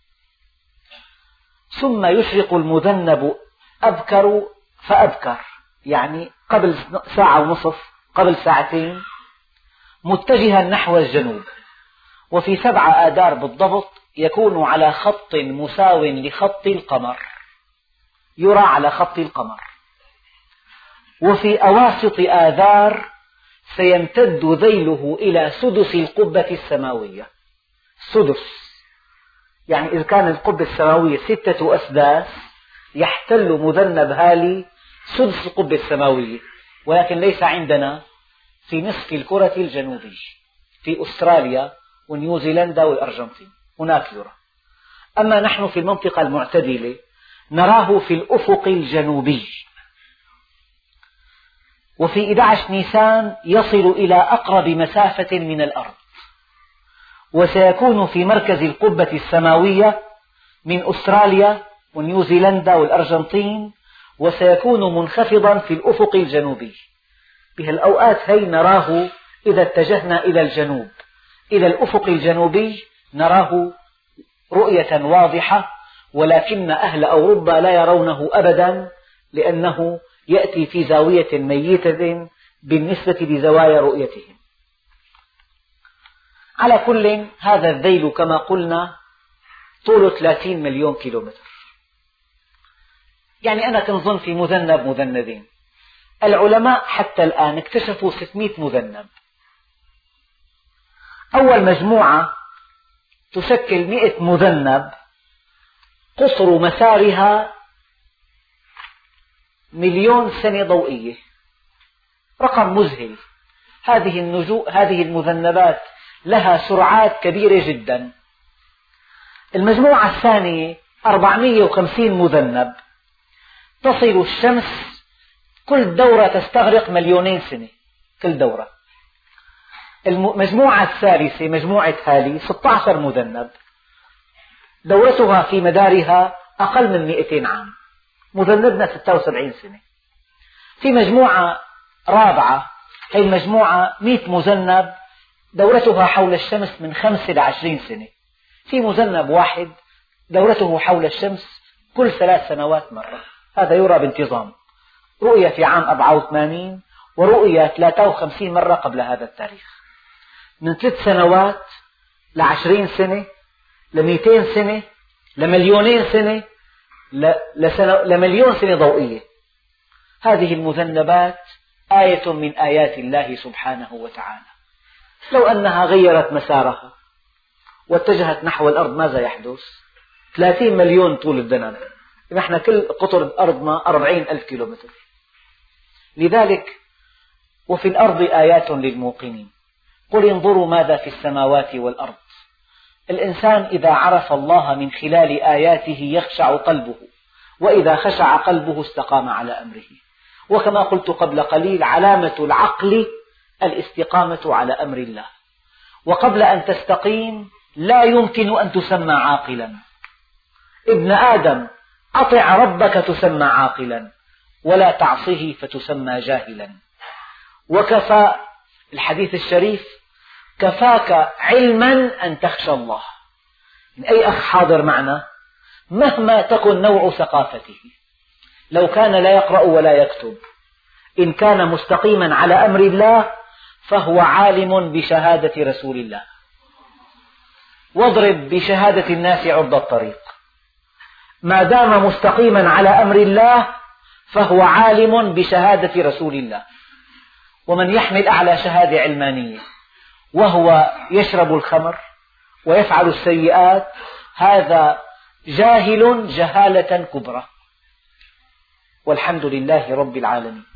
ثم يشرق المذنب أبكر فأبكر، يعني قبل ساعة ونصف، قبل ساعتين، متجها نحو الجنوب، وفي سبع آذار بالضبط يكون على خط مساو لخط القمر، يرى على خط القمر. وفي أواسط آذار سيمتد ذيله إلى سدس القبة السماوية. سدس يعني إذا كان القبة السماوية ستة أسداس يحتل مذنب هالي سدس القبة السماوية، ولكن ليس عندنا في نصف الكرة الجنوبي في أستراليا ونيوزيلندا والأرجنتين، هناك يرى. أما نحن في المنطقة المعتدلة نراه في الأفق الجنوبي. وفي أحد عشر نيسان يصل إلى أقرب مسافة من الأرض، وسيكون في مركز القبة السماوية من أستراليا ونيوزيلندا والأرجنتين، وسيكون منخفضا في الأفق الجنوبي. بهالأوقات هي نراه إذا اتجهنا إلى الجنوب إلى الأفق الجنوبي نراه رؤية واضحة، ولكن أهل أوروبا لا يرونه أبدا لأنه يأتي في زاوية ميتة بالنسبة لزوايا رؤيتهم. على كل هذا الذيل كما قلنا طوله ثلاثين مليون كيلومتر. يعني أنا كنت ظن في مذنب مذنبين، العلماء حتى الآن اكتشفوا ستمئة مذنب. أول مجموعة تشكل مئة مذنب قصر مسارها مليون سنة ضوئية، رقم مذهل. هذه النجوم هذه المذنبات لها سرعات كبيرة جدا. المجموعة الثانية أربعمئة وخمسين مذنب، تصل الشمس كل دورة تستغرق مليونين سنة كل دورة. المجموعة الثالثة مجموعة هالي ستة عشر مذنب، دورتها في مدارها أقل من مئتين عام، مذنبنا ستة وسبعين سنة. في مجموعة رابعة، هي المجموعة مئة مذنب دورتها حول الشمس من خمسة لعشرين سنة. في مذنب واحد دورته حول الشمس كل ثلاث سنوات مرة، هذا يرى بانتظام، رؤية في عام أربعة وثمانين ورؤية ثلاثة وخمسين مرة قبل هذا التاريخ. من ثلاث سنوات لعشرين سنة لمئتين سنة لمليونين سنة لمليون سنة ضوئية. هذه المذنبات آية من آيات الله سبحانه وتعالى. لو أنها غيرت مسارها واتجهت نحو الأرض ماذا يحدث؟ ثلاثين مليون طول الذنب، نحن كل قطر أرضنا أربعين ألف كيلومتر. لذلك وفي الأرض آيات للموقنين قل انظروا ماذا في السماوات والأرض. الإنسان إذا عرف الله من خلال آياته يخشع قلبه، وإذا خشع قلبه استقام على أمره. وكما قلت قبل قليل علامة العقل الاستقامة على أمر الله، وقبل أن تستقيم لا يمكن أن تسمى عاقلا. ابن آدم أطع ربك تسمى عاقلا، ولا تعصه فتسمى جاهلا. وكفى الحديث الشريف كفاك علما أن تخشى الله. أي أخ حاضر معنا مهما تكن نوع ثقافته، لو كان لا يقرأ ولا يكتب، إن كان مستقيما على أمر الله فهو عالم بشهادة رسول الله. واضرب بشهادة الناس عرض الطريق، ما دام مستقيما على أمر الله فهو عالم بشهادة رسول الله. ومن يحمل أعلى شهادة علمانية وهو يشرب الخمر ويفعل السيئات هذا جاهل جهالة كبرى. والحمد لله رب العالمين.